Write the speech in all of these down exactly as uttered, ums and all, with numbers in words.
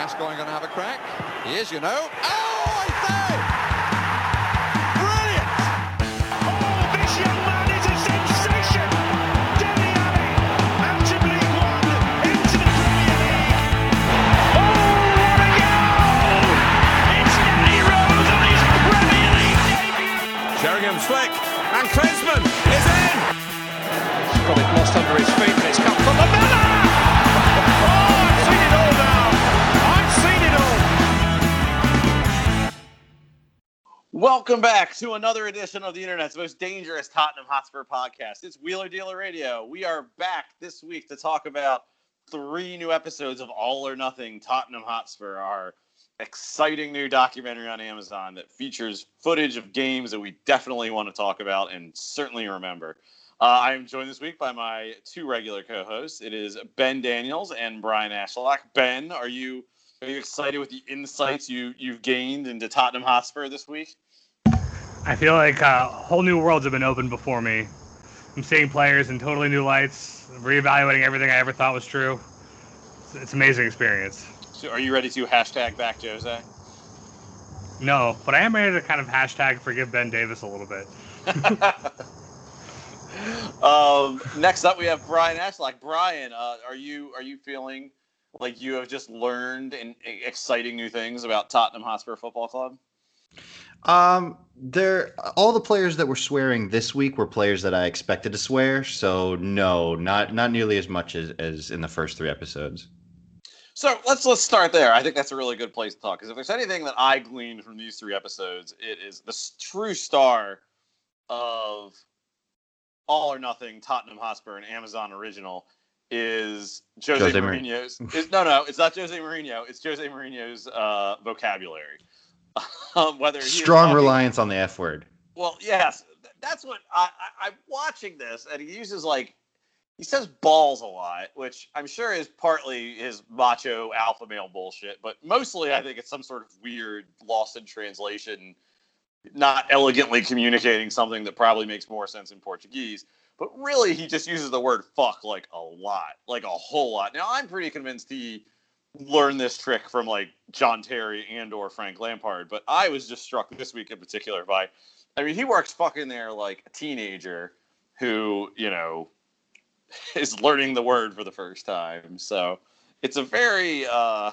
Gascoigne going to have a crack? He is, you know. Oh, I say! Brilliant! Oh, this young man is a sensation! Dele Alli, out of League One, into the Premier League. Oh, what a goal! It's Danny Rose on his Premier League debut. Sheringham slick, and Klinsmann is in! He's got it lost under his feet, and it's come from the Miller! Oh, I've seen it all now! I've seen it all! Welcome back to another edition of the Internet's most dangerous Tottenham Hotspur podcast. It's Wheeler Dealer Radio. We are back this week to talk about three new episodes of All or Nothing Tottenham Hotspur, our exciting new documentary on Amazon that features footage of games that we definitely want to talk about and certainly remember. Uh, I am joined this week by my two regular co-hosts. It is Ben Daniels and Brian Ashlock. Ben, are you are you excited with the insights you you've gained into Tottenham Hotspur this week? I feel like uh, whole new worlds have been opened before me. I'm seeing players in totally new lights, reevaluating everything I ever thought was true. It's, it's an amazing experience. So are you ready to hashtag back Jose? No, but I am ready to kind of hashtag forgive Ben Davis a little bit. um, next up, we have Brian Ashlock. Brian, uh, are you are you feeling like you have just learned and exciting new things about Tottenham Hotspur Football Club? Um, there, all the players that were swearing this week were players that I expected to swear. So no, not not nearly as much as, as in the first three episodes. So let's let's start there. I think that's a really good place to talk, because if there's anything that I gleaned from these three episodes, it is the true star of All or Nothing Tottenham Hotspur, an Amazon original, is Jose, Jose Mourinho's. Is, no, no, it's not Jose Mourinho. It's Jose Mourinho's uh, vocabulary. um, whether he strong talking, reliance on the F word. Well, yes, that's what I, I, I'm watching this, and he uses like he says balls a lot, which I'm sure is partly his macho alpha male bullshit, but mostly I think it's some sort of weird lost in translation, not elegantly communicating something that probably makes more sense in Portuguese. But really, he just uses the word fuck like a lot, like a whole lot. Now, I'm pretty convinced he learned this trick from like John Terry and or Frank Lampard, but I was just struck this week in particular by, I mean, he works fucking there like a teenager who, you know, is learning the word for the first time. So it's a very, uh,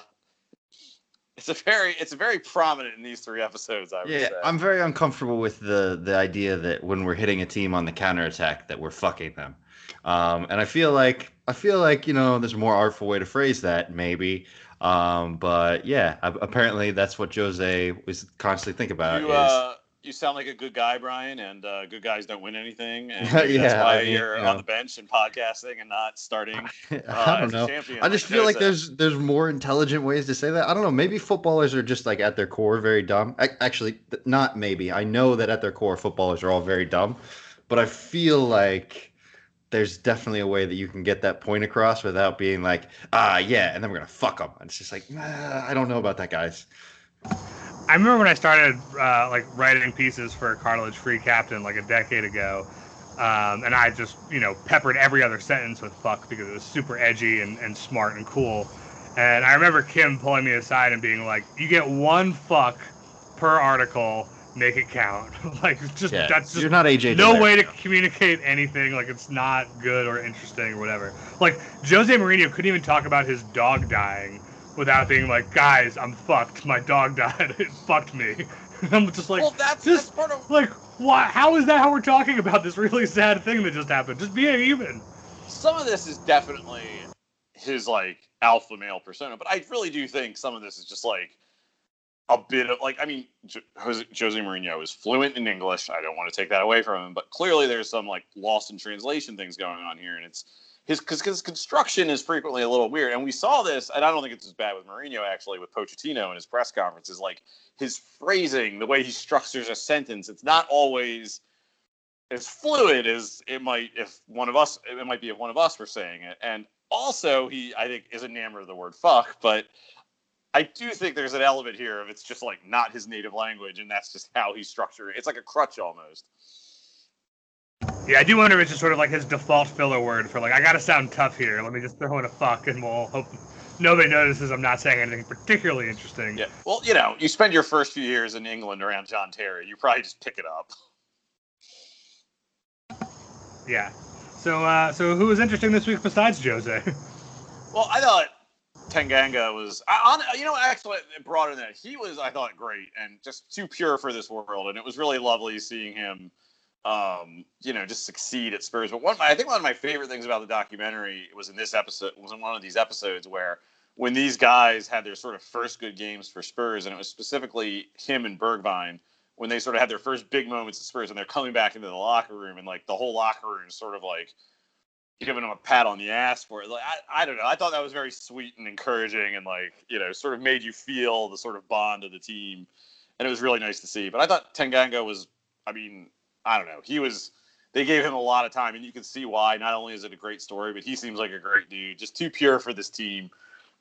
it's a very, it's very prominent in these three episodes, I would yeah, say. I'm very uncomfortable with the the idea that when we're hitting a team on the counterattack that we're fucking them. Um, and I feel like I feel like you know there's a more artful way to phrase that maybe, um, but yeah, apparently that's what Jose was constantly thinking about. You, is, uh, you sound like a good guy, Brian, and uh, good guys don't win anything. And yeah, that's why I mean, you're you know. on the bench and podcasting and not starting. Uh, I don't as a know. champion I just like feel like Jose. there's there's more intelligent ways to say that. I don't know. Maybe footballers are just like at their core very dumb. I, actually, not maybe. I know that at their core, footballers are all very dumb, but I feel like there's definitely a way that you can get that point across without being like, ah, yeah, and then we're gonna fuck them. And it's just like, nah, I don't know about that, guys. I remember when I started uh, like writing pieces for Cartilage Free Captain like a decade ago, um, and I just, you know, peppered every other sentence with fuck because it was super edgy and, and smart and cool. And I remember Kim pulling me aside and being like, you get one fuck per article, make it count. Like, just Yeah, that's just you're not A J no Dillard. way to communicate anything. Like, it's not good or interesting or whatever. Like, Jose Mourinho couldn't even talk about his dog dying without being like, guys, I'm fucked. My dog died. It fucked me. I'm just like, Well, that's, just, that's part of... like, why? How is that how we're talking about this really sad thing that just happened? Just be a human. Some of this is definitely his, like, alpha male persona, but I really do think some of this is just, like, a bit of, like, I mean, Jose, Jose Mourinho is fluent in English. I don't want to take that away from him, but clearly there's some, like, lost in translation things going on here, and it's his, because his construction is frequently a little weird, and we saw this, and I don't think it's as bad with Mourinho, actually, with Pochettino in his press conferences, like, his phrasing, the way he structures a sentence, it's not always as fluid as it might if one of us, it might be if one of us were saying it, and also, he, I think, is enamored of the word fuck, but I do think there's an element here of it's just like not his native language, and that's just how he's structured it. It's like a crutch almost. Yeah, I do wonder if it's just sort of like his default filler word for like, I gotta sound tough here. Let me just throw in a fuck and we'll hope nobody notices I'm not saying anything particularly interesting. Yeah. Well, you know, you spend your first few years in England around John Terry. You probably just pick it up. Yeah. So, uh, so who was interesting this week besides Jose? Well, I thought Tanganga was, I, on, you know, actually broader than that. He was, I thought, great and just too pure for this world. And it was really lovely seeing him, um, you know, just succeed at Spurs. But one, I think one of my favorite things about the documentary was in this episode, was in one of these episodes where when these guys had their sort of first good games for Spurs, and it was specifically him and Bergwijn, when they sort of had their first big moments at Spurs and they're coming back into the locker room and like the whole locker room is sort of like giving them a pat on the ass for it. Like, I, I don't know. I thought that was very sweet and encouraging and like, you know, sort of made you feel the sort of bond of the team. And it was really nice to see. But I thought Tanganga was, I mean, I don't know. He was, they gave him a lot of time and you can see why. Not only is it a great story, but he seems like a great dude. Just too pure for this team.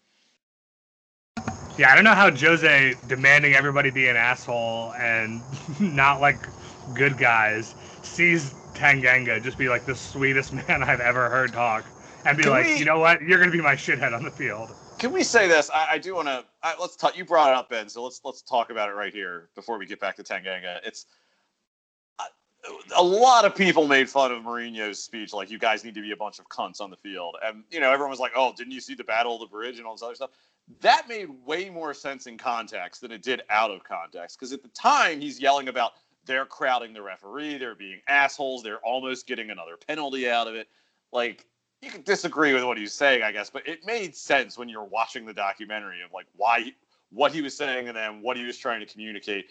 Yeah, I don't know how Jose demanding everybody be an asshole and not like good guys sees Tanganga just be like the sweetest man I've ever heard talk and be Can like, we, you know what, you're gonna be my shithead on the field. Can we say this? I, I do want to. Let's talk. You brought it up, Ben. So let's let's talk about it right here before we get back to Tanganga. It's uh, a lot of people made fun of Mourinho's speech, like you guys need to be a bunch of cunts on the field, and you know everyone was like, oh, didn't you see the Battle of the Bridge and all this other stuff? That made way more sense in context than it did out of context. Because at the time, he's yelling about they're crowding the referee, they're being assholes, they're almost getting another penalty out of it. Like, you can disagree with what he's saying, I guess, but it made sense when you're watching the documentary of like why, what he was saying to them, what he was trying to communicate.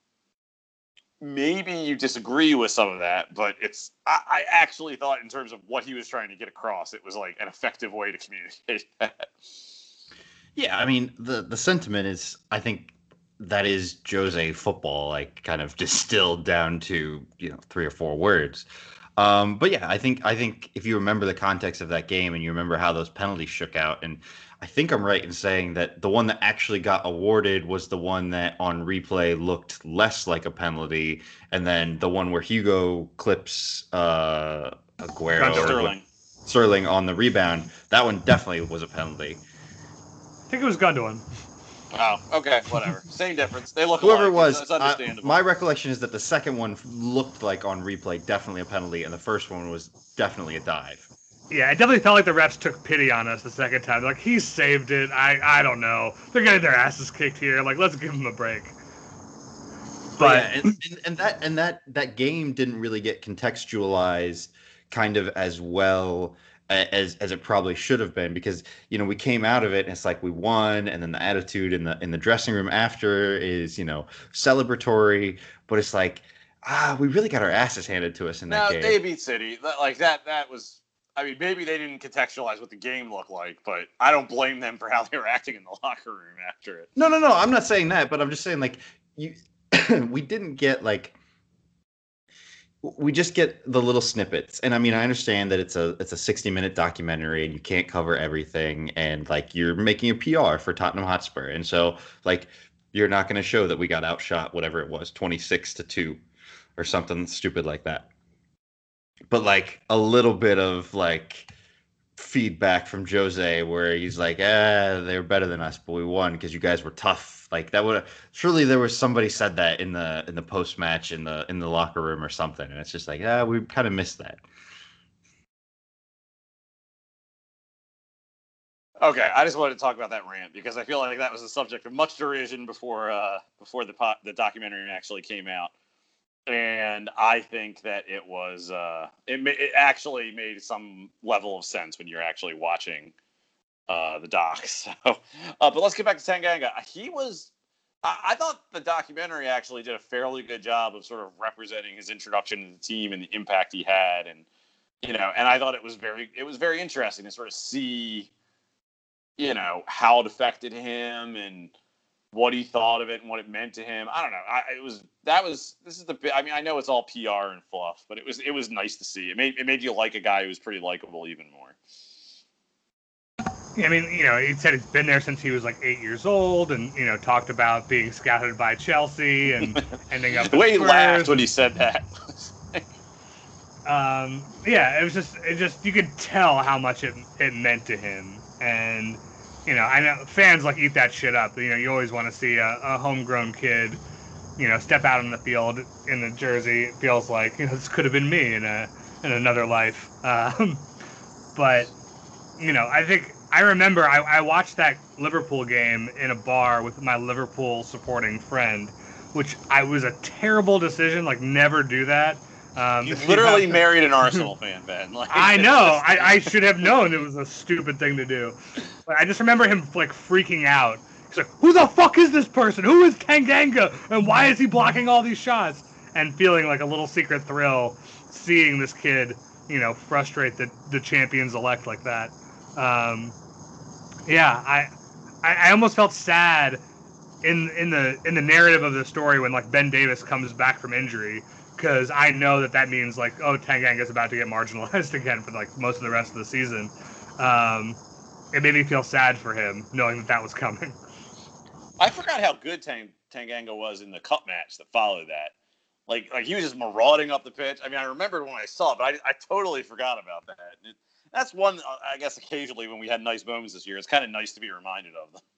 Maybe you disagree with some of that, but it's, I, I actually thought in terms of what he was trying to get across, it was like an effective way to communicate that. Yeah, I mean, the, the sentiment is, I think that is Jose football, like kind of distilled down to, you know, three or four words. Um, but yeah, I think I think if you remember the context of that game and you remember how those penalties shook out, and I think I'm right in saying that the one that actually got awarded was the one that on replay looked less like a penalty, and then the one where Hugo clips uh, Aguero Sterling. Sterling on the rebound, that one definitely was a penalty. I think it was Gundogan. Oh, okay, whatever. Same difference. They look Whoever alike. it was, It's understandable. uh, my recollection is that the second one looked like on replay definitely a penalty, and the first one was definitely a dive. Yeah, it definitely felt like the refs took pity on us the second time. Like, he saved it. I, I don't know. They're getting their asses kicked here. Like, let's give them a break. But yeah, and, and, and that and that that game didn't really get contextualized kind of as well as as it probably should have been, because you know we came out of it and it's like we won, and then the attitude in the in the dressing room after is, you know, celebratory, but it's like, ah, we really got our asses handed to us in that no, game. they beat City. That, like that that was, I mean, maybe they didn't contextualize what the game looked like, but I don't blame them for how they were acting in the locker room after it. No, no, no, I'm not saying that, but I'm just saying, like, you we didn't get like we just get the little snippets. And I mean, I understand that it's a it's a sixty minute documentary and you can't cover everything, and like you're making a P R for Tottenham Hotspur, and so like you're not going to show that we got outshot, whatever it was, twenty-six to two or something stupid like that. But like a little bit of like feedback from Jose where he's like, eh, they were better than us, but we won because you guys were tough. Like that would surely there was somebody said that in the in the post match in the in the locker room or something, and it's just like, ah, we kind of missed that. Okay, I just wanted to talk about that rant because I feel like that was the subject of much derision before uh, before the po- the documentary actually came out, and I think that it was uh, it ma- it actually made some level of sense when you're actually watching Uh, the doc. So, uh, but let's get back to Tanganga. He was, I, I thought the documentary actually did a fairly good job of sort of representing his introduction to the team and the impact he had, and you know, and I thought it was very, it was very interesting to sort of see, you know, how it affected him and what he thought of it and what it meant to him. I don't know. I, it was that was this is the. I mean, I know it's all P R and fluff, but it was it was nice to see. It made it made you like a guy who was pretty likable even more. I mean, you know, he said he's been there since he was like eight years old, and you know, talked about being scouted by Chelsea and ending up. The way he Spurs. laughed when he said that. um, yeah, it was just, it just, you could tell how much it it meant to him, and you know, I know fans like eat that shit up. You know, you always want to see a, a homegrown kid, you know, step out on the field in the jersey. It feels like, you know, this could have been me in a in another life. Um, but you know, I think I remember I, I watched that Liverpool game in a bar with my Liverpool supporting friend, which I was a terrible decision. Like, never do that. Um, You if literally have- married an Arsenal fan, Ben. Like, I know. I, I should have known it was a stupid thing to do. But I just remember him like freaking out. He's like, "Who the fuck is this person? Who is Tanganga? And why is he blocking all these shots?" And feeling like a little secret thrill seeing this kid, you know, frustrate the, the champions elect like that. Um, yeah, I, I I almost felt sad in in the in the narrative of the story when like Ben Davis comes back from injury, because I know that that means like, oh, Tanganga's about to get marginalized again for like most of the rest of the season. Um, it made me feel sad for him knowing that that was coming. I forgot how good Tang, Tanganga was in the cup match that followed that. Like, like he was just marauding up the pitch. I mean, I remembered when I saw it, but I, I totally forgot about that. It, that's one, I guess, occasionally when we had nice moments this year, it's kind of nice to be reminded of them.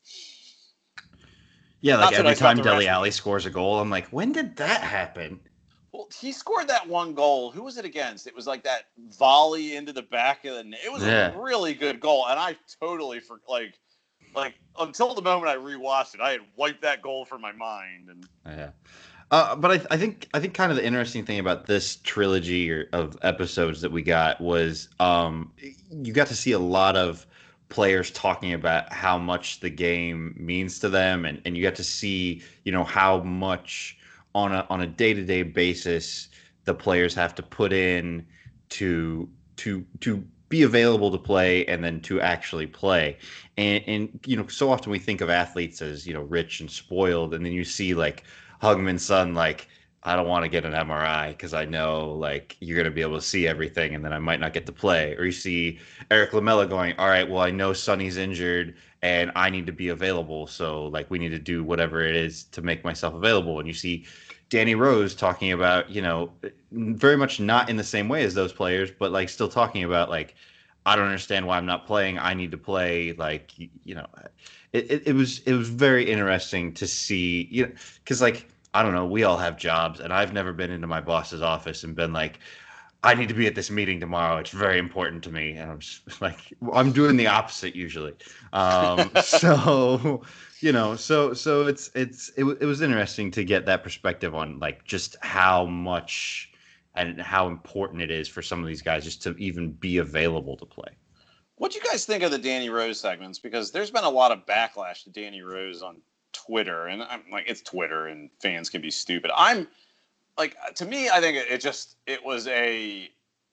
Yeah, like Not so every nice about time the Dele rest of Alli scores a goal, I'm like, when did that happen? Well, he scored that one goal. Who was it against? It was like that volley into the back of the net. It was Yeah. a really good goal, and I totally for like, like until the moment I rewatched it, I had wiped that goal from my mind. And Yeah. Uh, but I, I think I think kind of the interesting thing about this trilogy or, of episodes that we got was um, you got to see a lot of players talking about how much the game means to them, and, and you got to see, you know, how much on a on a day-to-day basis the players have to put in to to to be available to play and then to actually play. And and you know, so often we think of athletes as, you know, rich and spoiled, and then you see like Hugman's son, like, I don't want to get an M R I because I know like you're going to be able to see everything and then I might not get to play. Or you see Eric Lamela going, all right, well, I know Sonny's injured and I need to be available. So like we need to do whatever it is to make myself available. And you see Danny Rose talking about, you know, very much not in the same way as those players, but like still talking about like, I don't understand why I'm not playing. I need to play. Like, you, you know, it, it, it was it was very interesting to see, you know, because like, I don't know, we all have jobs, and I've never been into my boss's office and been like, I need to be at this meeting tomorrow. It's very important to me. And I'm just like, I'm doing the opposite usually. Um, so, you know, so so it's it's it, it was interesting to get that perspective on like just how much and how important it is for some of these guys just to even be available to play. what do you guys think of the Danny Rose segments? Because there's been a lot of backlash to Danny Rose on Twitter, and I'm like, it's Twitter, and fans can be stupid. I'm like, to me, I think it, it just it was a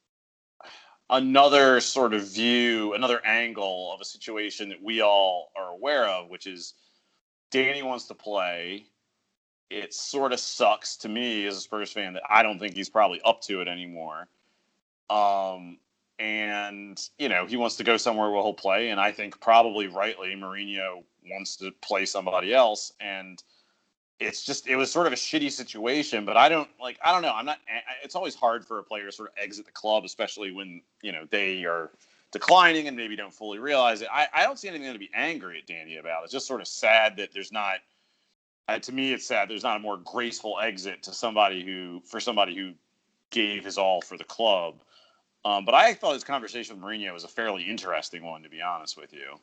another sort of view, another angle of a situation that we all are aware of, which is Danny wants to play. It sort of sucks to me as a Spurs fan that I don't think he's probably up to it anymore. Um, and, you know, he wants to go somewhere where he'll play. And I think probably rightly Mourinho wants to play somebody else. And it's just, it was sort of a shitty situation, but I don't like, I don't know. I'm not, it's always hard for a player to sort of exit the club, especially when, you know, they are declining and maybe don't fully realize it. I, I don't see anything to be angry at Danny about. It's just sort of sad that there's not, Uh, to me, it's sad there's not a more graceful exit to somebody who, for somebody who gave his all for the club. Um, but I thought his conversation with Mourinho was a fairly interesting one, to be honest with you.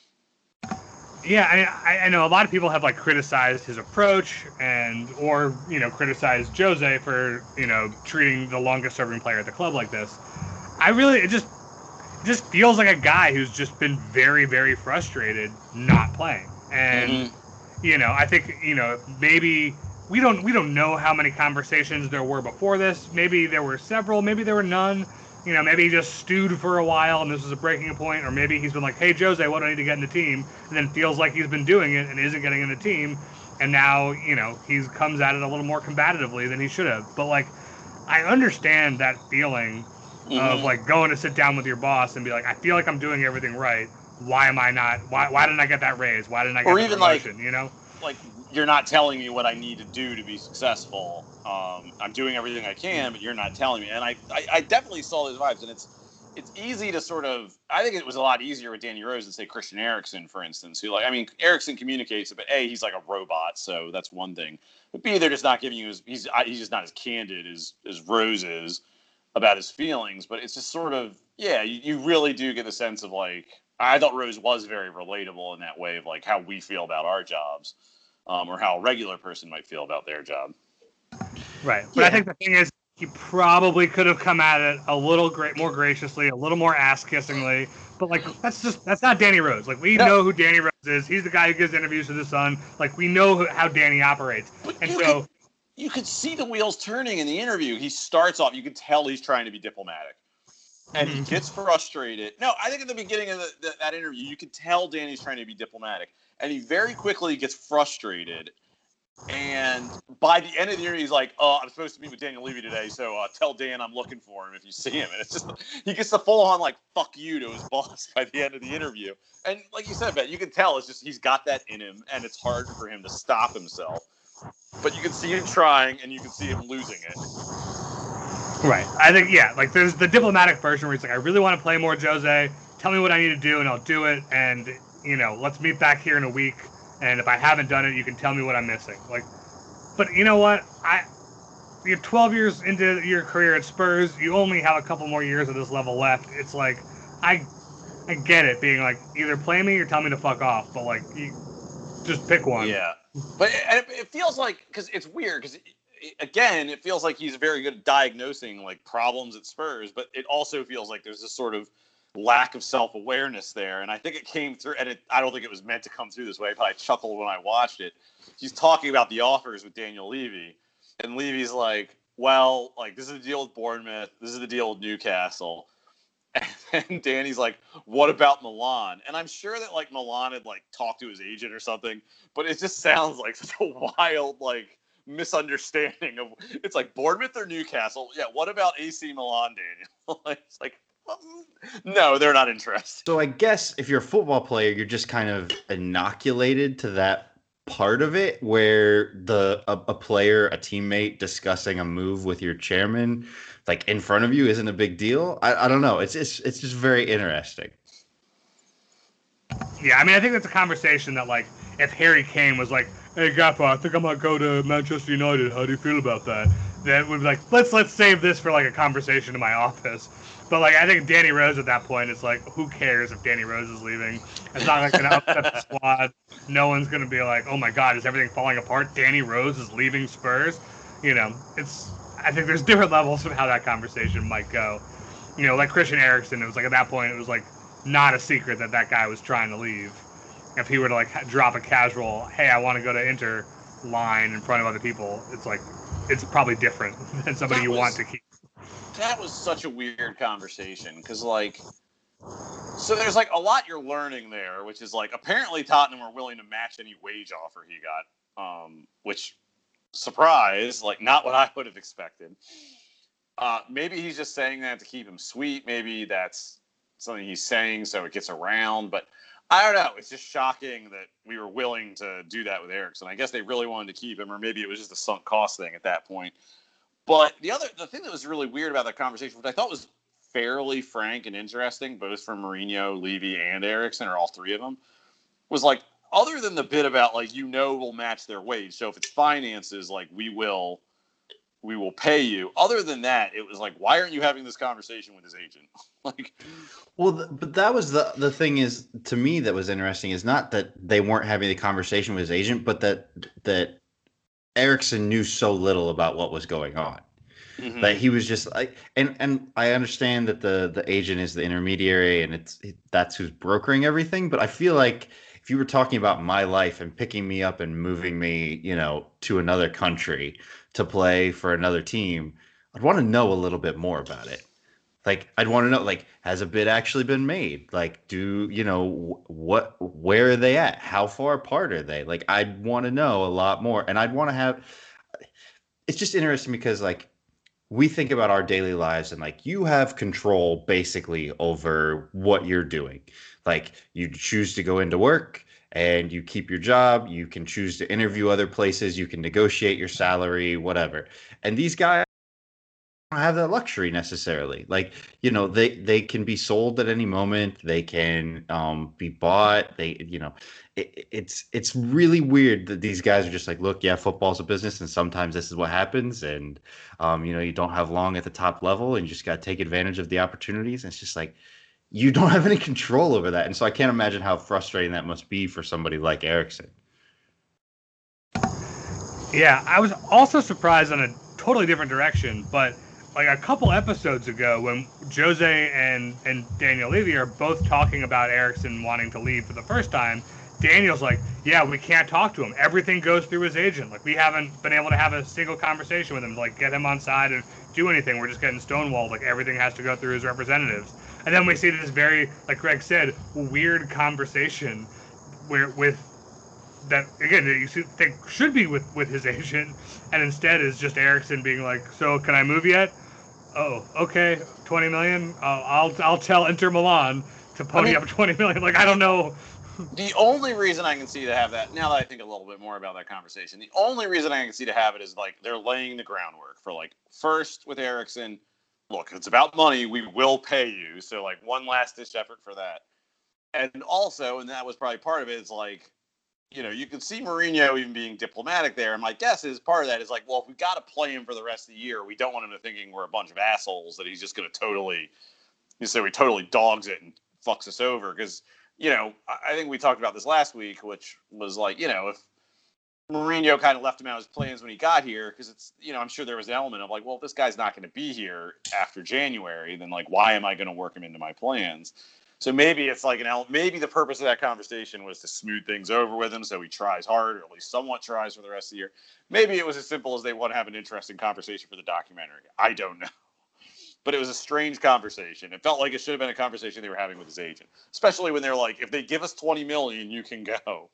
Yeah, I, I know a lot of people have like criticized his approach and, or you know, criticized Jose for you know treating the longest-serving player at the club like this. I really, it just, it just feels like a guy who's just been very, very frustrated not playing, and. Mm-hmm. You know, I think, you know, maybe we don't we don't know how many conversations there were before this. Maybe there were several, maybe there were none. You know, maybe he just stewed for a while and this was a breaking point, or maybe he's been like, hey, Jose, what do I need to get in the team? And then feels like he's been doing it and isn't getting in the team. And now, you know, he comes at it a little more combatively than he should have. But, like, I understand that feeling mm-hmm. of, like, going to sit down with your boss and be like, I feel like I'm doing everything right. Why am I not? Why why didn't I get that raise? Why didn't I get or the even promotion? Like, you know, like you're not telling me what I need to do to be successful. Um, I'm doing everything I can, but you're not telling me. And I, I, I definitely saw those vibes. And it's it's easy to sort of, I think it was a lot easier with Danny Rose than say Christian Eriksen, for instance, who like, I mean, Eriksen communicates it, but A, he's like a robot, so that's one thing. But B, they're just not giving you his, he's, he's just not as candid as, as Rose is about his feelings. But it's just sort of, yeah, you, you really do get the sense of like, I thought Rose was very relatable in that way of like how we feel about our jobs, um, or how a regular person might feel about their job. Right. But yeah. I think the thing is, he probably could have come at it a little great, more graciously, a little more ass-kissingly. But, like, that's just, that's not Danny Rose. Like, we no. know who Danny Rose is. He's the guy who gives interviews to The Sun. Like, we know who, how Danny operates. But and you so... Could, you could see the wheels turning in the interview. He starts off, you could tell he's trying to be diplomatic. And he gets frustrated. No, I think at the beginning of the, the, that interview, you could tell Danny's trying to be diplomatic. And he very quickly gets frustrated. And by the end of the year, he's like, "Oh, I'm supposed to meet with Daniel Levy today, so uh, tell Dan I'm looking for him if you see him." And it's just he gets the full on like "fuck you" to his boss by the end of the interview. And like you said, Ben, you can tell it's just he's got that in him, and it's hard for him to stop himself. But you can see him trying, and you can see him losing it. Right. I think yeah, like there's the diplomatic version where he's like, "I really want to play more, Jose. Tell me what I need to do, and I'll do it. And you know, let's meet back here in a week." And if I haven't done it, you can tell me what I'm missing. Like, but you know what? I you're twelve years into your career at Spurs. You only have a couple more years of this level left. It's like, I, I get it being like either play me or tell me to fuck off. But like, you just pick one. Yeah, but it, it feels like because it's weird because again, it feels like he's very good at diagnosing like problems at Spurs, but it also feels like there's this sort of lack of self-awareness there, and I think it came through, and it, I don't think it was meant to come through this way, but I chuckled when I watched it. He's talking about the offers with Daniel Levy, and Levy's like, well, like, this is the deal with Bournemouth, this is the deal with Newcastle, and Danny's like, what about Milan? And I'm sure that, like, Milan had, like, talked to his agent or something, but it just sounds like such a wild, like, misunderstanding of, it's like, Bournemouth or Newcastle? Yeah, what about A C Milan, Daniel? It's like, no, they're not interested. So I guess if you're a football player, you're just kind of inoculated to that part of it where the a, a player, a teammate discussing a move with your chairman, like in front of you, isn't a big deal. I, I don't know. It's it's it's just very interesting. Yeah, I mean, I think that's a conversation that, like, if Harry Kane was like, "Hey, Gaffer, I think I might go to Manchester United. How do you feel about that?" That would be like, let's let's save this for like a conversation in my office. But, like, I think Danny Rose at that point, it's like, who cares if Danny Rose is leaving? It's not like going to upset the squad. No one's going to be like, oh, my God, is everything falling apart? Danny Rose is leaving Spurs? You know, it's. I think there's different levels of how that conversation might go. You know, like Christian Eriksen, it was like, at that point, it was like not a secret that that guy was trying to leave. If he were to, like, drop a casual, hey, I want to go to Inter line in front of other people, it's like, it's probably different than somebody you want to keep. That was such a weird conversation because, like, so there's, like, a lot you're learning there, which is, like, apparently Tottenham were willing to match any wage offer he got, um, which, surprise, like, not what I would have expected. Uh, maybe he's just saying that to keep him sweet. Maybe that's something he's saying so it gets around. But I don't know. It's just shocking that we were willing to do that with Eriksen. I guess they really wanted to keep him, or maybe it was just a sunk cost thing at that point. But the other, the thing that was really weird about that conversation, which I thought was fairly frank and interesting, both from Mourinho, Levy, and Eriksen, or all three of them, was like, other than the bit about like, you know, we'll match their wage. So if it's finances, like we will, we will pay you. Other than that, it was like, why aren't you having this conversation with his agent? Like, well, th- but that was the the thing is to me that was interesting is not that they weren't having the conversation with his agent, but that that. Eriksen knew so little about what was going on mm-hmm. that he was just like, and, and I understand that the, the agent is the intermediary and it's, it, that's who's brokering everything. But I feel like if you were talking about my life and picking me up and moving me, you know, to another country to play for another team, I'd want to know a little bit more about it. Like, I'd want to know, like, has a bid actually been made? Like, do, you know, what, where are they at? How far apart are they? Like, I'd want to know a lot more. And I'd want to have, it's just interesting because, like, we think about our daily lives and, like, you have control basically over what you're doing. Like, you choose to go into work and you keep your job. You can choose to interview other places. You can negotiate your salary, whatever. And these guys don't have that luxury necessarily. Like, you know, they they can be sold at any moment. They can um, be bought. They, you know, it, it's it's really weird that these guys are just like, look, yeah, football's a business, and sometimes this is what happens, and um, you know, you don't have long at the top level, and you just got to take advantage of the opportunities. And it's just like you don't have any control over that, and so I can't imagine how frustrating that must be for somebody like Eriksson. Yeah, I was also surprised on a totally different direction, but like a couple episodes ago when Jose and, and Daniel Levy are both talking about Eriksson wanting to leave for the first time, Daniel's like, yeah, we can't talk to him. Everything goes through his agent. Like, we haven't been able to have a single conversation with him to, like, get him on side and do anything. We're just getting stonewalled. Like, everything has to go through his representatives. And then we see this very, like Greg said, weird conversation where with that, again, you think should be with, with his agent, and instead is just Eriksson being like, so can I move yet? Oh, okay, twenty million. Uh, I'll I'll tell Inter Milan to pony I mean, up twenty million. Like, I don't know. The only reason I can see to have that, now that I think a little bit more about that conversation, the only reason I can see to have it is like they're laying the groundwork for like first with Eriksson. Look, it's about money. We will pay you. So like one last ditch effort for that. And also, and that was probably part of it, is like, you know, you can see Mourinho even being diplomatic there. And my guess is part of that is like, well, if we got to play him for the rest of the year, we don't want him to thinking we're a bunch of assholes that he's just going to totally, you say, he totally dogs it and fucks us over. Because, you know, I think we talked about this last week, which was like, you know, if Mourinho kind of left him out of his plans when he got here, because it's, you know, I'm sure there was an element of like, well, if this guy's not going to be here after January, then like, why am I going to work him into my plans? So maybe it's like an element, maybe the purpose of that conversation was to smooth things over with him so he tries hard, or at least somewhat tries for the rest of the year. Maybe it was as simple as they want to have an interesting conversation for the documentary. I don't know. But it was a strange conversation. It felt like it should have been a conversation they were having with his agent, especially when they're like, if they give us twenty million, you can go.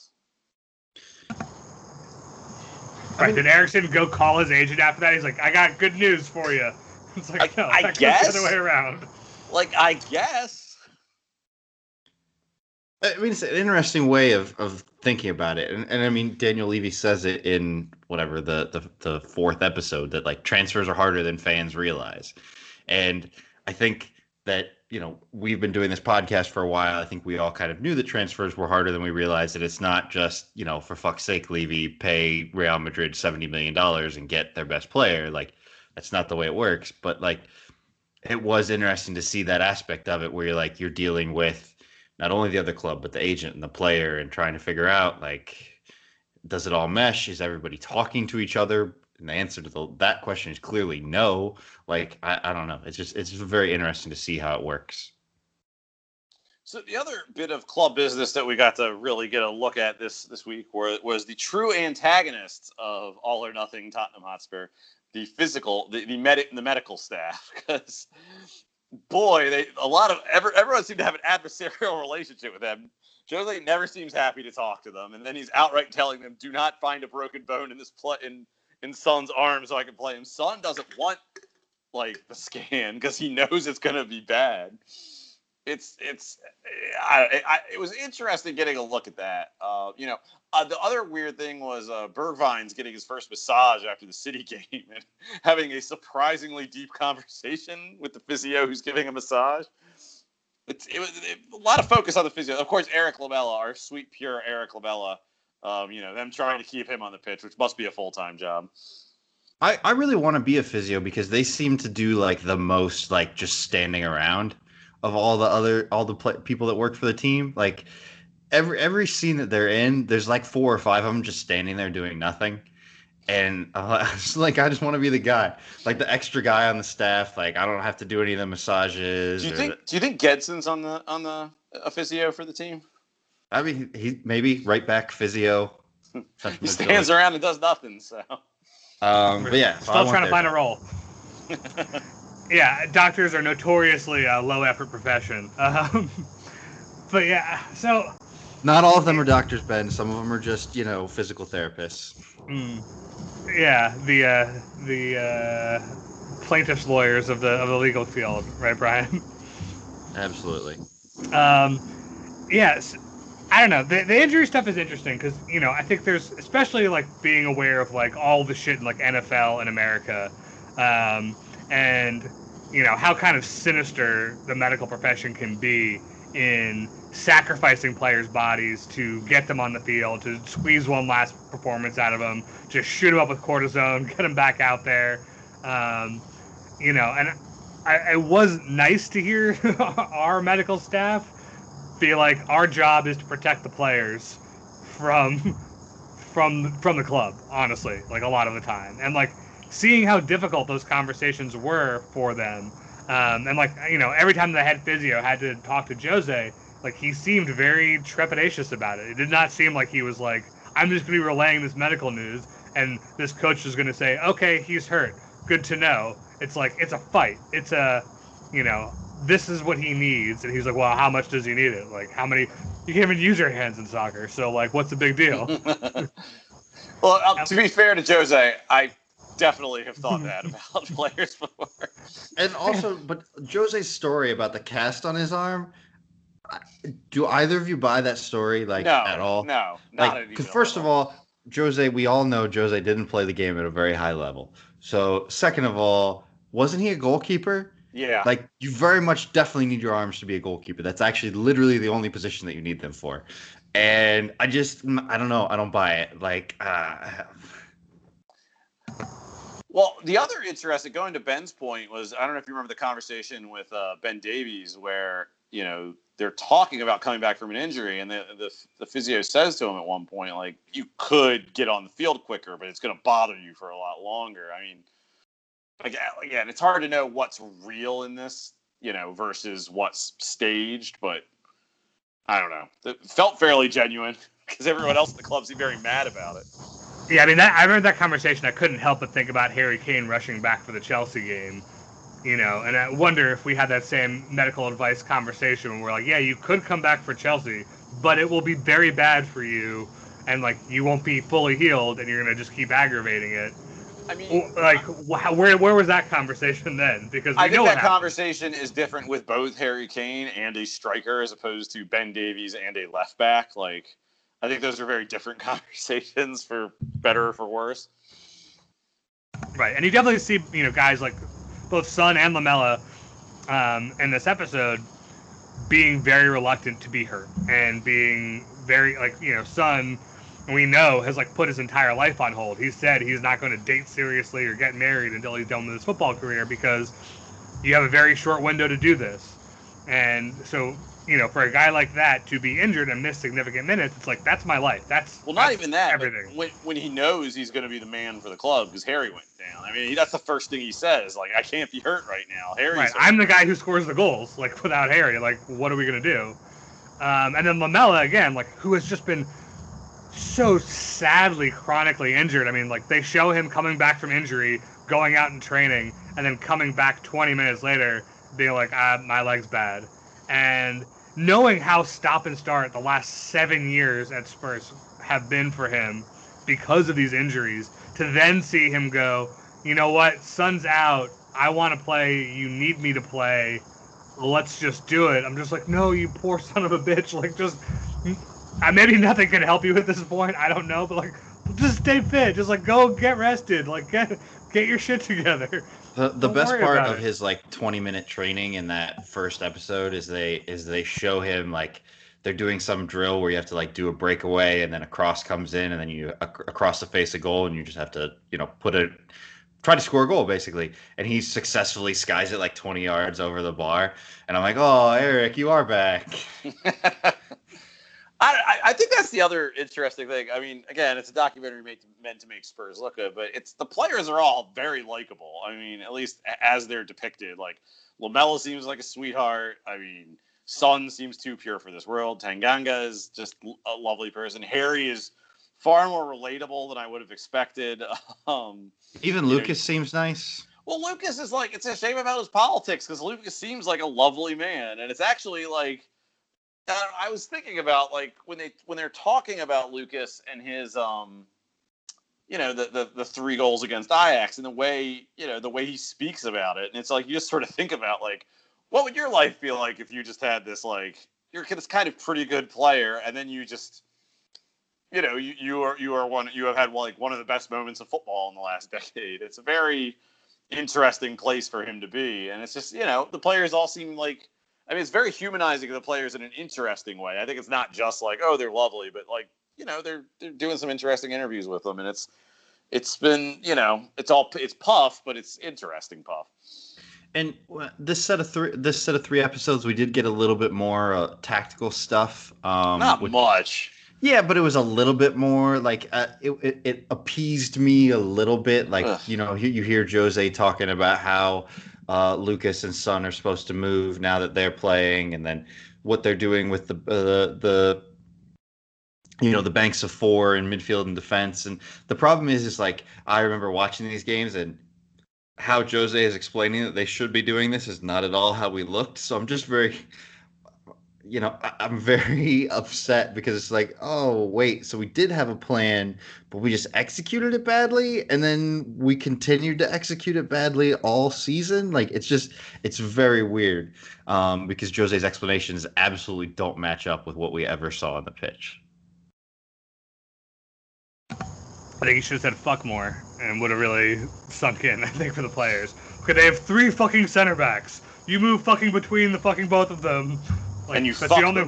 Right, I mean, did Eriksson go call his agent after that? He's like, I got good news for you. It's like, I, no, I that guess. goes the other way around. Like, I guess. I mean, it's an interesting way of, of thinking about it. And, and I mean, Daniel Levy says it in whatever, the, the, the fourth episode, that like transfers are harder than fans realize. And I think that, you know, we've been doing this podcast for a while. I think we all kind of knew that transfers were harder than we realized. That it's not just, you know, for fuck's sake, Levy, pay Real Madrid seventy million dollars and get their best player. Like, that's not the way it works. But like, it was interesting to see that aspect of it where you're like, you're dealing with not only the other club, but the agent and the player, and trying to figure out, like, does it all mesh? Is everybody talking to each other? And the answer to the, that question is clearly no. Like, I, I don't know. It's just, it's just very interesting to see how it works. So the other bit of club business that we got to really get a look at this, this week were, was the true antagonists of All or Nothing Tottenham Hotspur, the physical, the, the, med- the medical staff. Because, boy, they a lot of ever, everyone seemed to have an adversarial relationship with them. Jose never seems happy to talk to them, and then he's outright telling them, "Do not find a broken bone in this play in in Son's arm, so I can play him." Son doesn't want like the scan because he knows it's gonna be bad. It's it's I, I, it was interesting getting a look at that. Uh, you know, uh, the other weird thing was uh, Bergwijn's getting his first massage after the City game and having a surprisingly deep conversation with the physio who's giving a massage. It's, it was it, a lot of focus on the physio. Of course, Eric Lamela, our sweet, pure Eric Lamela, um, you know, them trying to keep him on the pitch, which must be a full-time job. I, I really want to be a physio because they seem to do like the most like just standing around of all the other all the play, people that work for the team. Like every every scene that they're in, there's like four or five of them just standing there doing nothing. And uh, I was like, I just want to be the guy, like the extra guy on the staff. Like I don't have to do any of the massages. Do you think? The, do you think Gedson's on the on the a physio for the team? I mean, he maybe right back physio. He stands around and does nothing. So. Um, but yeah, still so trying to find job. a role. Yeah, doctors are notoriously a low-effort profession. Um, but yeah, so... Not all of them are doctors, Ben. Some of them are just, you know, physical therapists. Mm, yeah, the uh, the uh, plaintiffs' lawyers of the of the legal field, right, Brian? Absolutely. Um, yes, I don't know. The, the injury stuff is interesting because, you know, I think there's, especially, like, being aware of, like, all the shit in, like, N F L in America. Um... and you know how kind of sinister the medical profession can be in sacrificing players' bodies to get them on the field, to squeeze one last performance out of them, just shoot them up with cortisone, get them back out there. Um, you know, and I, it was nice to hear our medical staff feel like our job is to protect the players from from from the club, honestly, like a lot of the time. And like seeing how difficult those conversations were for them. Um, and like, you know, every time the head physio had to talk to Jose, like he seemed very trepidatious about it. It did not seem like he was like, I'm just going to be relaying this medical news and this coach is going to say, okay, he's hurt. Good to know. It's like, it's a fight. It's a, you know, this is what he needs. And he's like, well, how much does he need it? Like, how many, you can't even use your hands in soccer. So like, what's the big deal? Well, uh, to be fair to Jose, I definitely have thought that about players before. And also, but Jose's story about the cast on his arm, do either of you buy that story, like, no, at all? No, not like, at all. Because first of all, Jose, we all know Jose didn't play the game at a very high level. So, second of all, wasn't he a goalkeeper? Yeah. Like, you very much definitely need your arms to be a goalkeeper. That's actually literally the only position that you need them for. And I just, I don't know. I don't buy it. Like, uh... Well, the other interesting, going to Ben's point, was, I don't know if you remember the conversation with uh, Ben Davies where, you know, they're talking about coming back from an injury, and the, the the physio says to him at one point, like, you could get on the field quicker, but it's going to bother you for a lot longer. I mean, like, again, it's hard to know what's real in this, you know, versus what's staged, but I don't know. It felt fairly genuine because everyone else in the club seemed very mad about it. Yeah, I mean, that, I remember that conversation. I couldn't help but think about Harry Kane rushing back for the Chelsea game, you know, and I wonder if we had that same medical advice conversation when we're like, yeah, you could come back for Chelsea, but it will be very bad for you, and, like, you won't be fully healed, and you're going to just keep aggravating it. I mean, like, wh- where where was that conversation then? Because we I know think what that happened. conversation is different with both Harry Kane and a striker as opposed to Ben Davies and a left back. Like, I think those are very different conversations, for better or for worse. Right, and you definitely see, you know, guys like both Son and Lamella um, in this episode being very reluctant to be hurt and being very, like, you know, Son, we know, has, like, put his entire life on hold. He said he's not going to date seriously or get married until he's done with his football career because you have a very short window to do this. And so, you know, for a guy like that to be injured and miss significant minutes, it's like, that's my life. That's well, not that's even that. everything. When when he knows he's going to be the man for the club because Harry went down. I mean, that's the first thing he says. Like, I can't be hurt right now. Harry's right. hurt. I'm the guy who scores the goals. Like, without Harry, like, what are we going to do? Um, and then Lamella, again, like, who has just been so sadly chronically injured. I mean, like, they show him coming back from injury, going out and training, and then coming back twenty minutes later being like, ah, my leg's bad. And knowing how stop and start the last seven years at Spurs have been for him because of these injuries, to then see him go, you know what, Son's out, I want to play, you need me to play, let's just do it. I'm just like, no, you poor son of a bitch, like, just, uh, maybe nothing can help you at this point, I don't know, but, like, just stay fit, just, like, go get rested, like, get get your shit together. The the Don't best worry part about of it. his like twenty minute training in that first episode is they is they show him like they're doing some drill where you have to like do a breakaway and then a cross comes in and then you ac- across the face a goal and you just have to, you know, put it try to score a goal basically, and he successfully skies it like twenty yards over the bar, and I'm like, oh, Eric, you are back. I, I think that's the other interesting thing. I mean, again, it's a documentary made to, meant to make Spurs look good, but it's the players are all very likable. I mean, at least as they're depicted. Like, Lamella seems like a sweetheart. I mean, Son seems too pure for this world. Tanganga is just a lovely person. Harry is far more relatable than I would have expected. Um, Even you know, Lucas seems nice. well, Lucas is like, it's a shame about his politics because Lucas seems like a lovely man, and it's actually like, I was thinking about like when they when they're talking about Lucas and his um, you know, the, the the three goals against Ajax and the way, you know, the way he speaks about it, and it's like you just sort of think about like, what would your life feel like if you just had this like you're this kind of pretty good player and then you just, you know, you you are you are one you have had like one of the best moments of football in the last decade. It's a very interesting place for him to be. And it's just, you know, the players all seem like, I mean, it's very humanizing of the players in an interesting way. I think it's not just like, oh, they're lovely, but like, you know, they're they're doing some interesting interviews with them, and it's it's been, you know, it's all it's Puff, but it's interesting Puff. And this set of three, this set of three episodes, we did get a little bit more uh, tactical stuff. Um, Not with, much. Yeah, but it was a little bit more like uh, it, it. It appeased me a little bit. Like Ugh. you know, you, you hear Jose talking about how uh, Lucas and Son are supposed to move now that they're playing, and then what they're doing with the uh, the you know the banks of four in midfield and defense. And the problem is, is like I remember watching these games and how Jose is explaining that they should be doing this is not at all how we looked. So I'm just very. You know, I'm very upset because it's like, oh, wait, so we did have a plan, but we just executed it badly, and then we continued to execute it badly all season. Like, it's just, it's very weird um, because Jose's explanations absolutely don't match up with what we ever saw on the pitch. I think he should have said fuck more and would have really sunk in, I think, for the players. Okay, they have three fucking center backs. You move fucking between the fucking both of them. Like, and you that's fuck the only...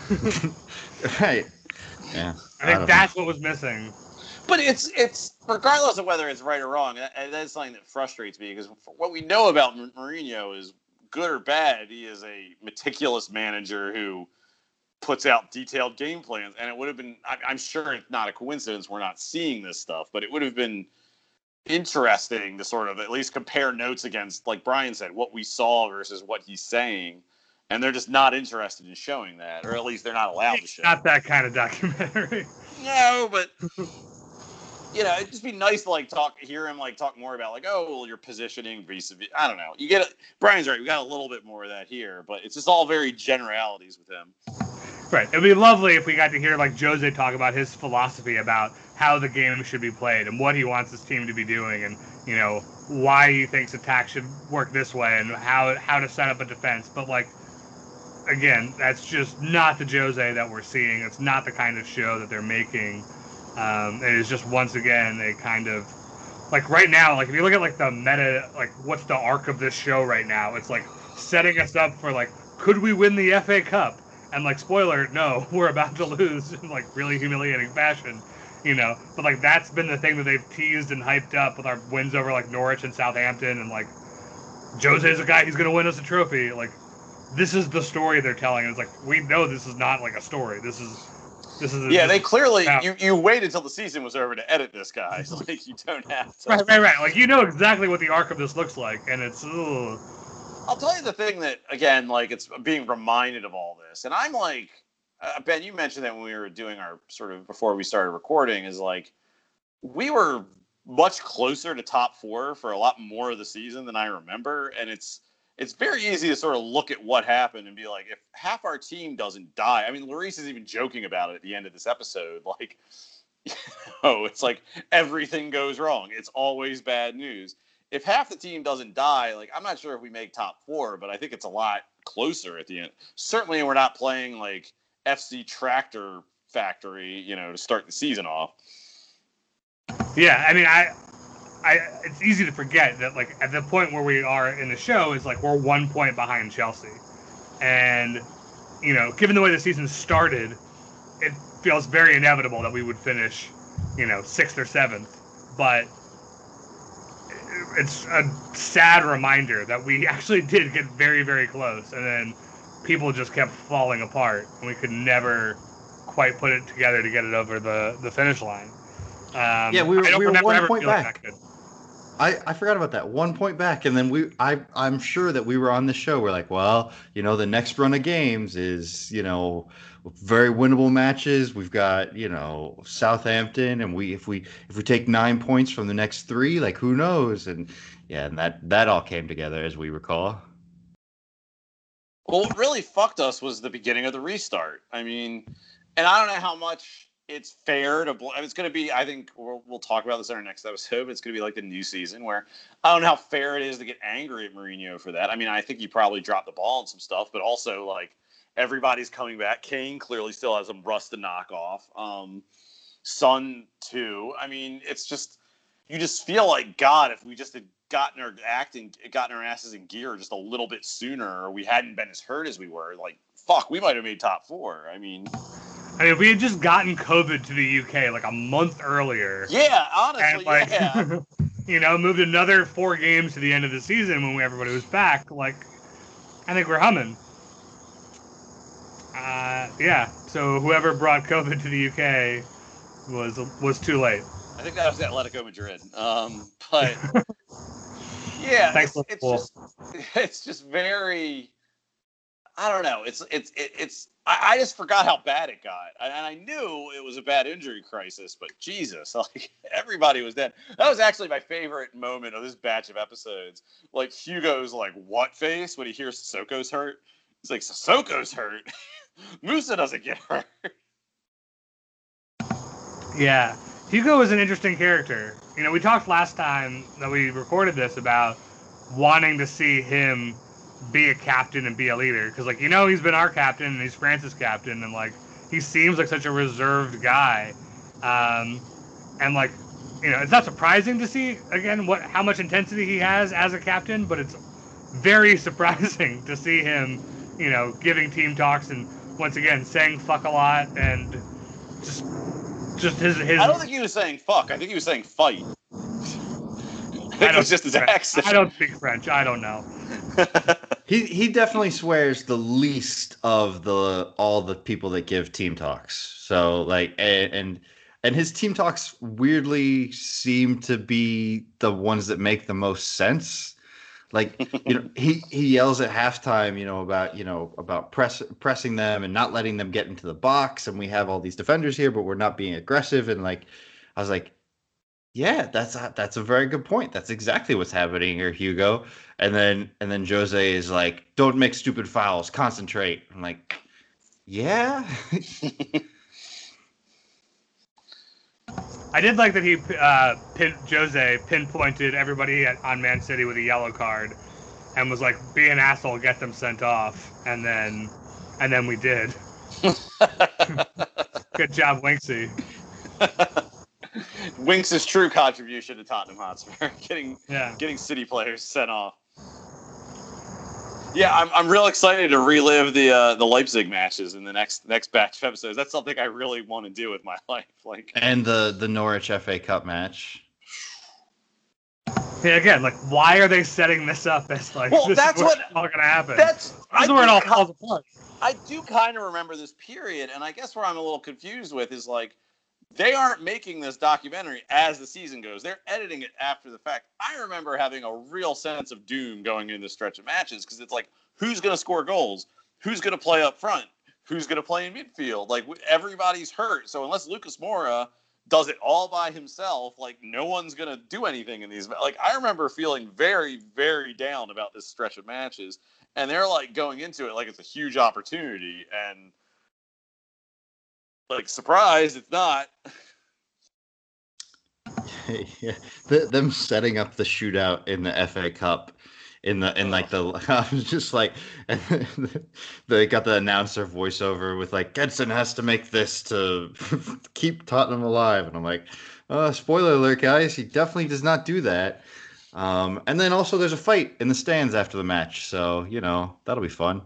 Right. Yeah. I think I that's know. what was missing. But it's it's regardless of whether it's right or wrong, that, that's something that frustrates me because what we know about Mourinho is good or bad. He is a meticulous manager who puts out detailed game plans, and it would have been. I, I'm sure it's not a coincidence we're not seeing this stuff, but it would have been interesting to sort of at least compare notes against, like Brian said, what we saw versus what he's saying. And they're just not interested in showing that, or at least they're not allowed to show. Not that kind of documentary. No, but you know, it'd just be nice to like talk, hear him like talk more about like, oh, well, your positioning vis-a-vis. I don't know. You get it. Brian's right. We got a little bit more of that here, but it's just all very generalities with him. Right. It'd be lovely if we got to hear like Jose talk about his philosophy about how the game should be played and what he wants his team to be doing, and you know why he thinks attack should work this way and how how to set up a defense. But like. Again, that's just not the Jose that we're seeing. It's not the kind of show that they're making. Um, it is just, once again, a kind of, like right now, like if you look at like the meta, like what's the arc of this show right now? It's like setting us up for like, could we win the F A Cup? And like, spoiler, no, we're about to lose in like really humiliating fashion, you know? But like, that's been the thing that they've teased and hyped up with our wins over like Norwich and Southampton. And like, Jose's a guy who's going to win us a trophy. Like, this is the story they're telling. It's like, we know this is not like a story. This is, this is. A, yeah, this they clearly, is you, you waited until the season was over to edit this, guy. So, like, you don't have to. Right, right, right. Like, you know exactly what the arc of this looks like. And it's, ugh. I'll tell you the thing that, again, like, it's being reminded of all this. And I'm like, uh, Ben, you mentioned that when we were doing our sort of, before we started recording, is like, we were much closer to top four for a lot more of the season than I remember. And it's, It's very easy to sort of look at what happened and be like, if half our team doesn't die, I mean, Lloris is even joking about it at the end of this episode. Like, you know, it's like everything goes wrong. It's always bad news. If half the team doesn't die, like, I'm not sure if we make top four, but I think it's a lot closer at the end. Certainly, we're not playing like F C Tractor Factory, you know, to start the season off. Yeah, I mean, I. I, it's easy to forget that, like, at the point where we are in the show is, like, we're one point behind Chelsea. And, you know, given the way the season started, it feels very inevitable that we would finish, you know, sixth or seventh. But it's a sad reminder that we actually did get very, very close. And then people just kept falling apart. And we could never quite put it together to get it over the, the finish line. Um, yeah, we were, we were one point back. Like I, I forgot about that. One point back, and then we I I'm sure that we were on the show. We're like, well, you know, the next run of games is, you know, very winnable matches. We've got, you know, Southampton, and we if we if we take nine points from the next three, like who knows? And yeah, and that that all came together as we recall. Well, what really fucked us was the beginning of the restart. I mean, and I don't know how much it's fair to. Bl- it's going to be. I think we'll, we'll talk about this in our next episode. But it's going to be like the new season, where I don't know how fair it is to get angry at Mourinho for that. I mean, I think he probably dropped the ball on some stuff, but also like everybody's coming back. Kane clearly still has some rust to knock off. Um, Son too. I mean, it's just you just feel like, God, if we just had gotten our acting, gotten our asses in gear just a little bit sooner, or we hadn't been as hurt as we were, like, fuck, we might have made top four. I mean, I mean, if we had just gotten COVID to the U K like a month earlier. Yeah, honestly, and like, yeah. you know, moved another four games to the end of the season when we, everybody was back. Like, I think we're humming. Uh, yeah. So whoever brought COVID to the U K was was too late. I think that was Atletico Madrid. Um, but yeah, Thanks, it's, it's just it's just very. I don't know. It's it's it, it's. I, I just forgot how bad it got, and I knew it was a bad injury crisis. But Jesus, like everybody was dead. That was actually my favorite moment of this batch of episodes. Like Hugo's like what face when he hears Sissoko's hurt. He's like, Sissoko's hurt. Musa doesn't get hurt. Yeah, Hugo is an interesting character. You know, we talked last time that we recorded this about wanting to see him be a captain and be a leader, because like, you know, he's been our captain and he's France's captain, and like he seems like such a reserved guy, um and like, you know, it's not surprising to see again what how much intensity he has as a captain, but it's very surprising to see him, you know, giving team talks and once again saying fuck a lot, and just just his his I don't think he was saying fuck. I think he was saying fight. It was just his French. accent. I don't speak French. I don't know. He he definitely swears the least of the all the people that give team talks. So like and and, and his team talks weirdly seem to be the ones that make the most sense. Like, you know, he, he yells at halftime, you know, about, you know, about press pressing them and not letting them get into the box, and we have all these defenders here, but we're not being aggressive. And like, I was like, yeah, that's a, that's a very good point. That's exactly what's happening here, Hugo. And then and then Jose is like, don't make stupid fouls, concentrate. I'm like, yeah. I did like that he uh, pin, Jose pinpointed everybody at, on Man City with a yellow card, and was like, "Be an asshole, get them sent off," and then, and then we did. Good job, Winksy. Winks' true contribution to Tottenham Hotspur, getting Yeah. getting City players sent off. Yeah, I'm I'm real excited to relive the uh, the Leipzig matches in the next next batch of episodes. That's something I really want to do with my life. Like, And the the Norwich F A Cup match. Yeah, again, like, why are they setting this up as like Well, this that's is what's what- all gonna happen? that's That's I where it do all ki- falls apart. I do kind of remember this period, and I guess where I'm a little confused with is like, they aren't making this documentary as the season goes. They're editing it after the fact. I remember having a real sense of doom going into the stretch of matches, because it's like, who's going to score goals? Who's going to play up front? Who's going to play in midfield? Like, everybody's hurt. So unless Lucas Moura does it all by himself, like, no one's going to do anything in these. Like, I remember feeling very, very down about this stretch of matches. And they're, like, going into it like it's a huge opportunity. And, like, surprise, it's not. Yeah, the, them setting up the shootout in the F A Cup, in the in like the I was just like, and they got the announcer voiceover with like, Gedson has to make this to keep Tottenham alive, and I'm like, uh, spoiler alert, guys, he definitely does not do that. Um, and then also there's a fight in the stands after the match, so you know that'll be fun.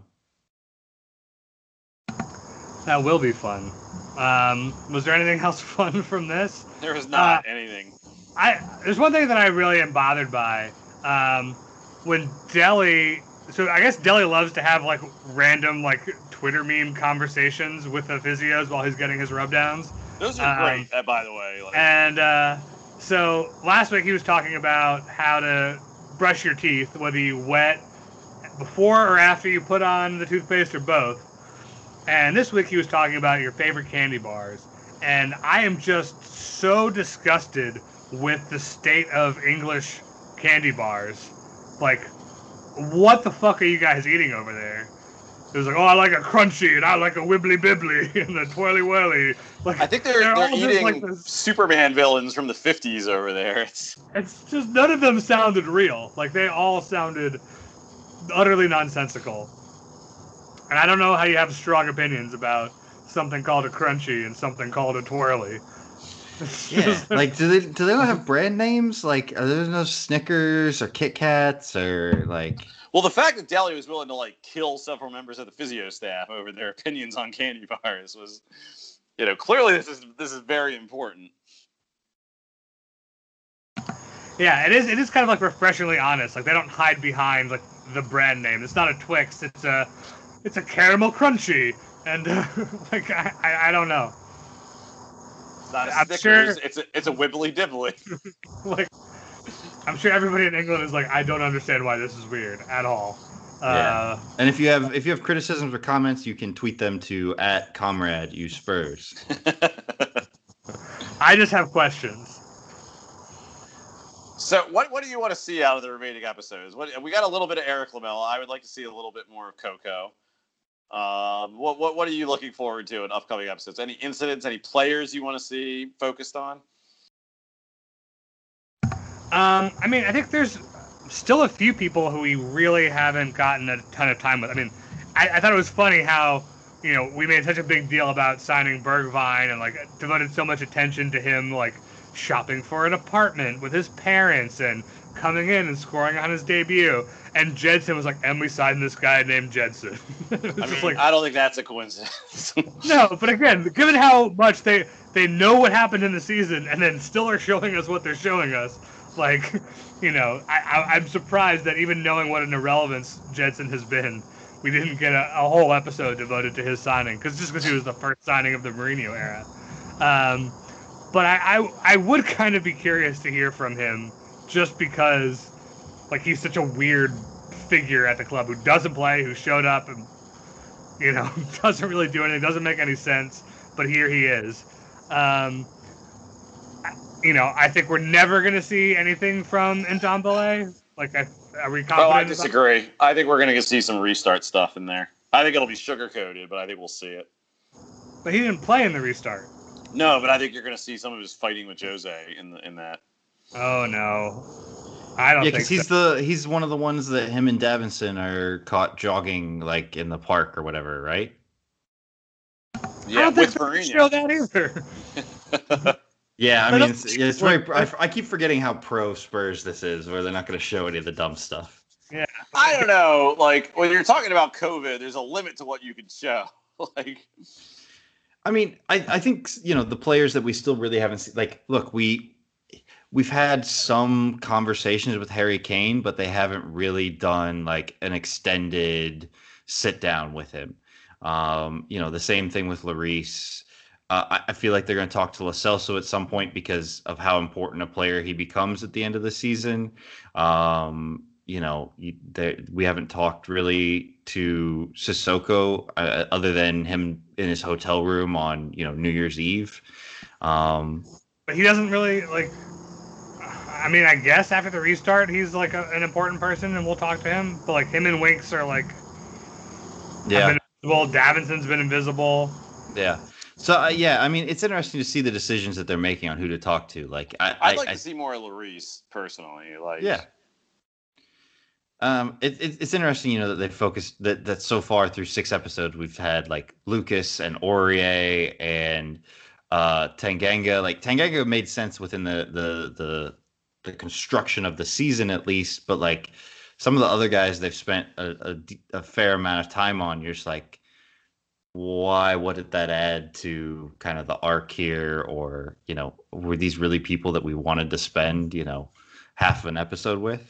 That will be fun. Um, was there anything else fun from this? There is not Uh, anything. I there's one thing that I really am bothered by. Um, when Delhi, so I guess Delhi loves to have like random like Twitter meme conversations with the physios while he's getting his rub downs. Those are um, great, uh, by the way. Like, And uh, so last week he was talking about how to brush your teeth, whether you wet before or after you put on the toothpaste or both. And this week he was talking about your favorite candy bars. And I am just so disgusted with the state of English candy bars. Like, what the fuck are you guys eating over there? It was like, oh, I like a crunchy, and I like a wibbly bibbly, and the twirly whirly. Like, I think they're they're, all just eating like this. Superman villains from the fifties over there. It's It's just none of them sounded real. Like, they all sounded utterly nonsensical. And I don't know how you have strong opinions about something called a crunchy and something called a twirly. Yeah, like do they do they not have brand names? Like, are there no Snickers or Kit Kats or like? Well, the fact that Daly was willing to like kill several members of the physio staff over their opinions on candy bars was, you know, clearly this is this is very important. Yeah, it is. It is kind of like refreshingly honest. Like they don't hide behind like the brand name. It's not a Twix. It's a, it's a caramel crunchy, and uh, like I, I, I don't know. It's not a I'm Snickers. sure- It's a it's a wibbly dibbly. Like I'm sure everybody in England is like, I don't understand why this is weird at all. Yeah. Uh, And if you have if you have criticisms or comments, you can tweet them to at Comrade U Spurs. I just have questions. So what what do you want to see out of the remaining episodes? What we got a little bit of Eric Lamela. I would like to see a little bit more of Coco. Um, what what what are you looking forward to in upcoming episodes? Any incidents? Any players you want to see focused on? Um, I mean, I think there's still a few people who we really haven't gotten a ton of time with. I mean, I, I thought it was funny how, you know, we made such a big deal about signing Bergvine and, like, devoted so much attention to him, like, shopping for an apartment with his parents and coming in and scoring on his debut. And Jedson was like, and we signed this guy named Jedson. It was I just mean, like, I don't think that's a coincidence. no, but again, given how much they, they know what happened in the season and then still are showing us what they're showing us, like, you know, I, I, I'm surprised that even knowing what an irrelevance Jedson has been, we didn't get a, a whole episode devoted to his signing, because just because he was the first signing of the Mourinho era. Um, but I, I, I would kind of be curious to hear from him, just because, like, he's such a weird figure at the club who doesn't play, who showed up and, you know, doesn't really do anything, doesn't make any sense, but here he is. Um, you know, I think we're never going to see anything from Ndombele. Like, I, are we confident? Oh, I about- disagree. I think we're going to see some restart stuff in there. I think it'll be sugar-coated, but I think we'll see it. But he didn't play in the restart. No, but I think you're going to see some of his fighting with Jose in the, in that. Oh, no. I don't Yeah, think because he's so. the he's one of the ones that him and Davinson are caught jogging like in the park or whatever, right? I Yeah, don't with think they show Mourinho. that either. Yeah, I I mean, don't it's, think- it's very. I, I keep forgetting how pro Spurs this is, where they're not going to show any of the dumb stuff. I don't know. Like, when you're talking about COVID, there's a limit to what you can show. Like, I mean, I, I think you know the players that we still really haven't seen. Like, look, we we've had some conversations with Harry Kane, but they haven't really done like an extended sit down with him. Um, you know, the same thing with Lloris. Uh, I, I feel like they're going to talk to Lo Celso at some point because of how important a player he becomes at the end of the season. Um, you know, you, there, we haven't talked really to Sissoko uh, other than him in his hotel room on, you know, New Year's Eve. Um, But he doesn't really, like, I mean, I guess after the restart, he's, like, a, an important person, and we'll talk to him. But, like, him and Winks are, like, yeah. have been invisible. Davinson's been invisible. Yeah. So, uh, yeah, I mean, it's interesting to see the decisions that they're making on who to talk to. Like, I, I'd I, like I, to see more of Lloris, personally. Like, yeah. Um, it, it, it's interesting, you know, that they focused that, that so far through six episodes, we've had like Lucas and Aurier and uh, Tanganga. Like Tanganga made sense within the, the, the, the construction of the season, at least. But like some of the other guys they've spent a, a, a fair amount of time on, you're just like, why, what did that add to kind of the arc here? Or, you know, were these really people that we wanted to spend, you know, half of an episode with?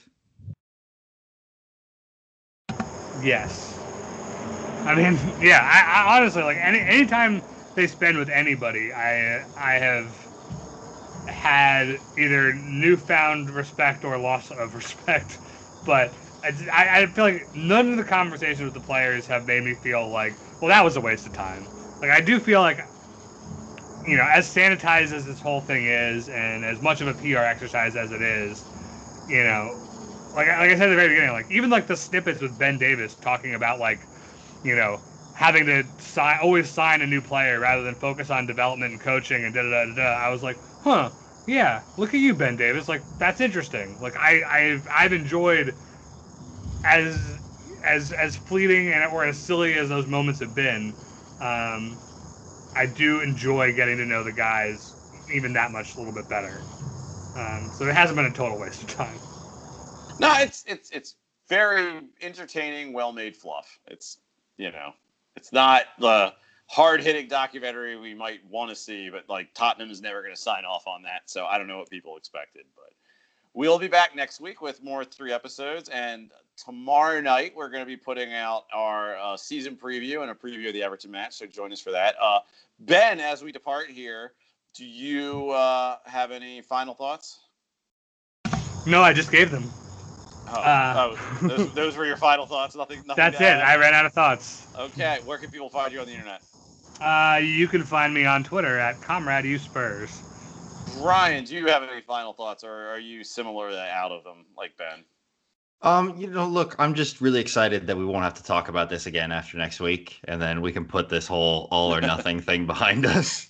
Yes. I mean, yeah, I, I honestly, like, any anytime they spend with anybody, I I have had either newfound respect or loss of respect. But I, I feel like none of the conversations with the players have made me feel like, well, that was a waste of time. Like, I do feel like, you know, as sanitized as this whole thing is, and as much of a P R exercise as it is, you know, like, like I said at the very beginning, like, even like the snippets with Ben Davis talking about, like, you know, having to sign, always sign a new player rather than focus on development and coaching and da da da da. I was like, huh, yeah, look at you, Ben Davis. Like, that's interesting. Like, I, I've, I've enjoyed as as as fleeting and or as silly as those moments have been. Um, I do enjoy getting to know the guys even that much a little bit better. Um, so it hasn't been a total waste of time. No, it's it's it's very entertaining, well-made fluff. It's, you know, it's not the hard-hitting documentary we might want to see, but like Tottenham is never going to sign off on that, so I don't know what people expected. But we'll be back next week with more three episodes, and tomorrow night we're going to be putting out our uh, season preview and a preview of the Everton match, so join us for that. Uh, Ben, as we depart here, do you uh, have any final thoughts? No, I just gave them. Oh, Uh, oh those, those were your final thoughts? Nothing. nothing That's to it. add? I ran out of thoughts. Okay, where can people find you on the internet? Uh, you can find me on Twitter at Comrade U Spurs. Brian, do you have any final thoughts, or are you similarly out of them like Ben? Um, you know, look, I'm just really excited that we won't have to talk about this again after next week, and then we can put this whole all or nothing thing behind us.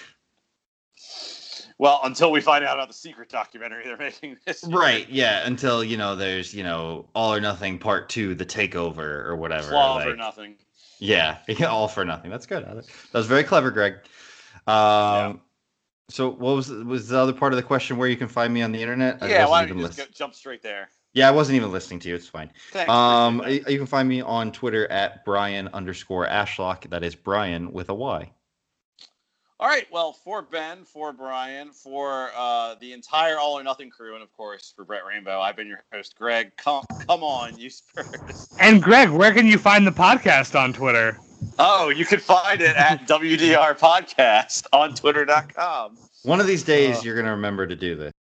Well, until we find out about the secret documentary they're making this year. Right, yeah, until, you know, there's, you know, All or Nothing Part two, The Takeover, or whatever. Claw like, for nothing. Yeah, all for nothing. That's good. That was very clever, Greg. Um, Yeah. So what was was the other part of the question where you can find me on the internet? I Yeah, wasn't why don't even you just listen- go, jump straight there? Yeah, I wasn't even listening to you. It's fine. Thanks. Um, appreciate you you can find me on Twitter at Brian underscore Ashlock. That is Brian with a Y. that. All right, well, for Ben, for Brian, for uh, the entire All or Nothing crew, and of course for Brett Rainbow, I've been your host, Greg. Come, come on, you Spurs. And Greg, where can you find the podcast on Twitter? Oh, you can find it at W D R Podcast on Twitter dot com. One of these days, Uh. you're going to remember to do this.